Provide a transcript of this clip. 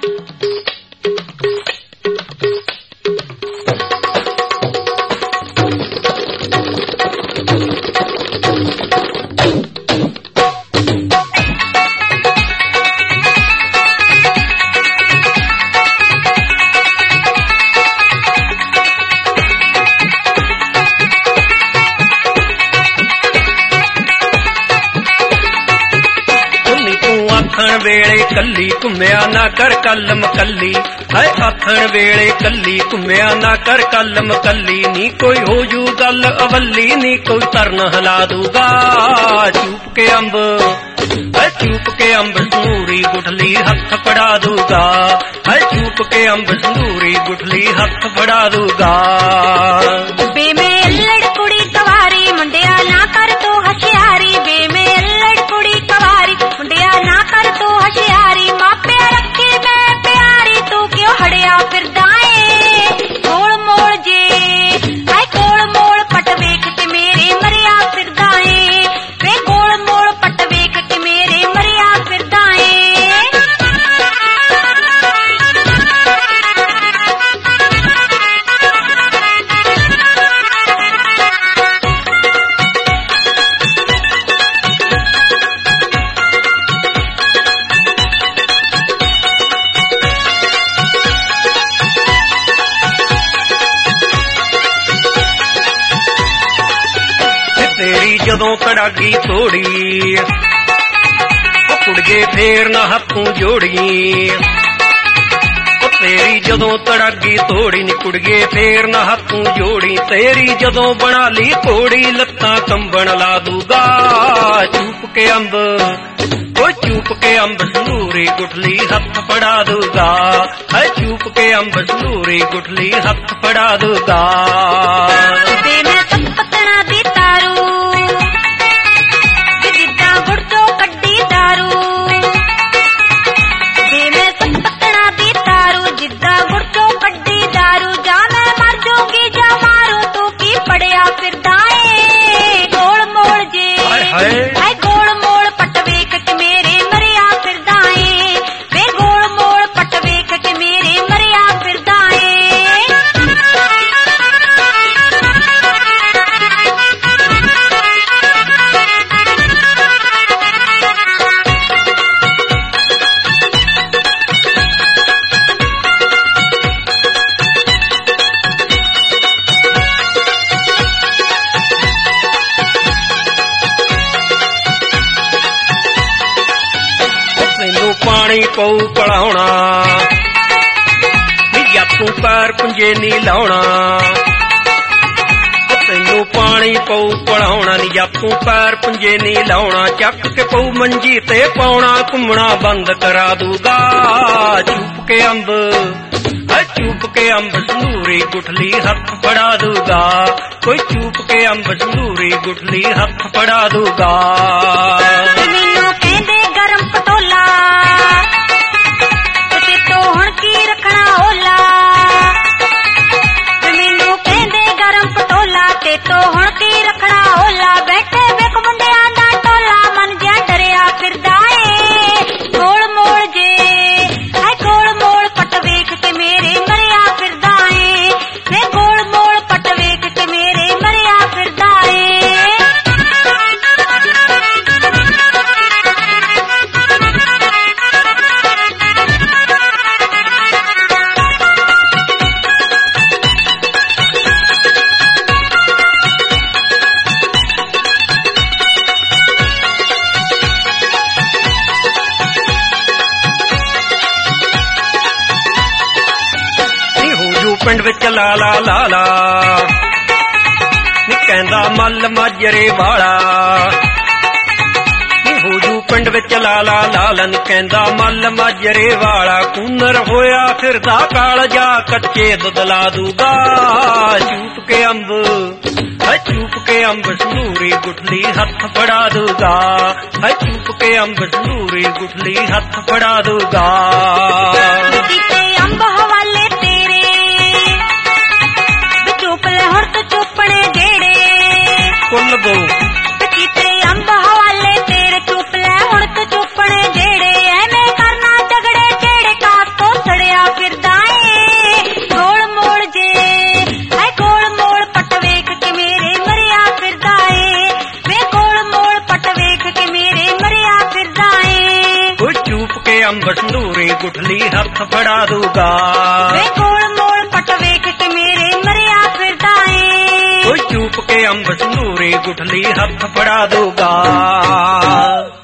ਵੇਲੇ ਕੱਲੀ ਘੁੰਮਿਆ ਨਾ ਕਰ ਕਲਮ ਕੱਲੀ ਹੈ ਆਥਣ ਵੇਲੇ ਕੱਲੀ ਘੁੰਮਿਆ ਨਾ ਕਰ ਕਲਮ ਕੱਲੀ ਨੀ ਕੋਈ ਹੋ ਜੂ ਗੱਲ ਅਵੱਲੀ ਨੀ ਕੋਈ ਤਰਨ ਹਿਲਾ ਦੂਗਾ ਚੂਪ ਕੇ ਅੰਬ ਹੈ ਚੂਪ ਕੇ ਅੰਬ ਸੰਧੂਰੀ ਗੁਠਲੀ ਹੱਥ ਫੜਾ ਦੂਗਾ ਹੈ ਚੂਪ ਕੇ ਅੰਬ ਸੰਧੂਰੀ ਗੁਠਲੀ ਹੱਥ ਫੜਾ ਦੂਗਾ ਬੇ ਮੈਂ ਲੜ ਕੁੜੀ ਕਵਾਰੀ ਮੁੰਡਿਆ ਨਾ ਕਰ ਤੂੰ ਹਸ਼ਿਆਰੀ ਬੇ ਮੈਂ ਲੜ ਕੁੜੀ ਕਵਾਰੀ ਮੁੰਡਿਆ ਨਾ ਕਰ ਤੂੰ ਹਸ਼ਿਆਰੀ ਮਾਪਿਆ ਰੱਖੀ ਮੈਂ ਪਿਆਰੀ ਤੂੰ ਕਿਉਂ ਹੜਿਆ ਫਿਰਦਾ ਏ ਕੋਲ ਮੋੜ ਜੇ ਹਾਏ ਕੋਲ ਮੋੜ ਪਟ ਵੇਖ ਕੇ ਮੇਰੇ ਮਰਿਆ ਫਿਰਦਾ ਏ ਵੇ ਕੋਲ ਮੋੜ ਪਟ ਵੇਖ ਕੇ ਮੇਰੇ ਮਰਿਆ ਫਿਰਦਾ ਏ ਤੇਰੀ ਜਦੋਂ ਕੜਾਗੀ ਤੋੜੀ ਉਹ ਕੁੜੀਏ ਫੇਰ ਨਾ ਹੱਥੋਂ ਜੋੜੀ ਤੇਰੀ ਜਦੋਂ ਤੜਾਗੀ ਤੋੜੀ ਨੀ ਕੁੜੀਏ ਫੇਰ ਨਾ ਹੱਥੋਂ ਜੋੜੀ ਤੇਰੀ ਜਦੋਂ ਬਣਾ ਲਈ ਘੋੜੀ ਲੱਤਾਂ ਕੰਬਣ ਲਾ ਦੂਗਾ ਚੂਪ ਕੇ ਅੰਬ ਉਹ ਚੂਪ ਕੇ ਅੰਬ ਸੰਧੂਰੀ ਗੁਠਲੀ ਹੱਥ ਫੜਾ ਦੂਗਾ ਹੈ ਚੂਪ ਕੇ ਅੰਬ ਸੰਧੂਰੀ ਗੁਠਲੀ ਹੱਥ ਫੜਾ ਦੂਗਾ ਹਾਏ ਗੋਲ ਮੋਲ ਪੱਟ ਵੇਖ ਕੇ ਮੇਰੇ ਮਰਿਆ ਫਿਰਦਾ ਏ ਵੇ ਗੋਲ ਮੋਲ ਪੱਟ ਵੇਖ ਕੇ ਮੇਰੇ ਮਰਿਆ ਫਿਰਦਾ ਏ ਪਾਣੀ ਪਊ ਪੜਾਉਣਾ ਨੀ ਜਾਪੂ ਪੈਰ ਪੁੰਜੇ ਨੀ ਲਾਉਣਾ ਤੈਨੂੰ ਪਾਣੀ ਪਊ ਪੜਾਉਣਾ ਨੀ ਜਾਪੂ ਪੈਰ ਪੁੰਜੇ ਨੀ ਲਾਉਣਾ ਚੱਕ ਕੇ ਪਊ ਮੰਜੀ ਤੇ ਪਾਉਣਾ ਘੁੰਮਣਾ ਬੰਦ ਕਰਾ ਦੂਗਾ ਚੂਪ ਕੇ ਅੰਬ ਹੈ ਚੂਪ ਕੇ ਅੰਬ ਸੰਧੂਰੀ ਗੁਠਲੀ ਹੱਥ ਫੜਾ ਦੂਗਾ ਕੋਈ ਚੂਪ ਕੇ ਅੰਬ ਸੰਧੂਰੀ ਗੁਠਲੀ ਹੱਥ ਫੜਾ ਦੂਗਾ ਮੈਨੂੰ ਕਹਿੰਦੇ ਗਰਮ ਪਟੋਲਾ ਹੁਣ ਕੀ ਰੱਖਣਾ ਓਲਾ ਮੈਨੂੰ ਕਹਿੰਦੇ ਗਰਮ ਪਟੋਲਾ ਤੇ ਤੋਂ ਹੁਣ ਕੀ ਰੱਖਣਾ ਓਲਾ ਬੈਠੇ ਵੇਖ ਮੁੰਡਿਆਂ ਦਾ ਟੋਲਾ ਮਨ ਜਿਹਾ ਡਰਿਆ ਫਿਰਦਾ ਏ ਗੋਲ ਮੋੜ ਜੇ ਹਾਏ ਗੋਲ ਮੋੜ ਪੱਟ ਵੇਖ ਕੇ ਮੇਰੇ ਮਰਿਆ ਫਿਰਦਾ ਏ ਵੇ ਗੋਲ ਮੋੜ ਪੱਟ ਵੇਖ ਕੇ ਮੇਰੇ ਮਰਿਆ ਫਿਰਦਾ ਏ ਪਿੰਡ ਵਿੱਚ ਲਾ ਲਾ ਲਾ ਲਾ ਨੀ ਕਹਿੰਦਾ ਮੱਲ ਮਾਜਰੇ ਵਾਲਾ ਨੀ ਹੋ ਜੂ ਪਿੰਡ ਵਿੱਚ ਲਾ ਲਾ ਲਾ ਲਾ ਨੀ ਕਹਿੰਦਾ ਮੱਲ ਮਾਜਰੇ ਵਾਲਾ ਕੂਨਰ ਹੋਇਆ ਫਿਰਦਾ ਕਾਲ ਜਾ ਕੱਚੇ ਦੁੱਧ ਲਾ ਦੂਗਾ ਚੂਪ ਕੇ ਅੰਬ ਹੈ ਚੂਪ ਕੇ ਅੰਬ ਸੰਧੂਰੀ ਗੁਠਲੀ ਹੱਥ ਫੜਾ ਦੂਗਾ ਹੈ ਚੂਪ ਕੇ ਅੰਬ ਸੰਧੂਰੀ ਗੁਠਲੀ ਹੱਥ ਫੜਾ ਦੂਗਾ ਅੰਬ ਹਵਾਲੇ ਤੇਰੇ ਚੁੱਪ ਲੈ ਹੁਣ ਤੂੰ ਚੁੱਪਣੇ ਜਿਹੜੇ ਕੁੱਲ ਦੋ ਕੀਤੇ ਅੰਬ ਹਵਾਲੇ ਤੇਰੇ ਚੁੱਪ ਲੈ ਹੁਣ ਤੂੰ ਚੁੱਪਣੇ ਜਿਹੜੇ ਐਵੇਂ ਕਰਨਾ ਝਗੜੇ ਜਿਹੜੇ ਕਾਸ ਤੋਂ ਅੰਬ ਸੰਧੂਰੇ ਗੁਠਲੀ ਹੱਥ ਫੜਾ ਦੂਗਾ ਵੇ ਕੋਲ ਮੋਲ ਪਟ ਵੇਖ ਕੇ ਮੇਰੇ ਮਰਿਆ ਫਿਰਦਾ ਏ ਕੋਈ ਚੂਪ ਕੇ ਅੰਬ ਸੰਧੂਰੇ ਗੁਠਲੀ ਹੱਥ ਫੜਾ ਦੂਗਾ।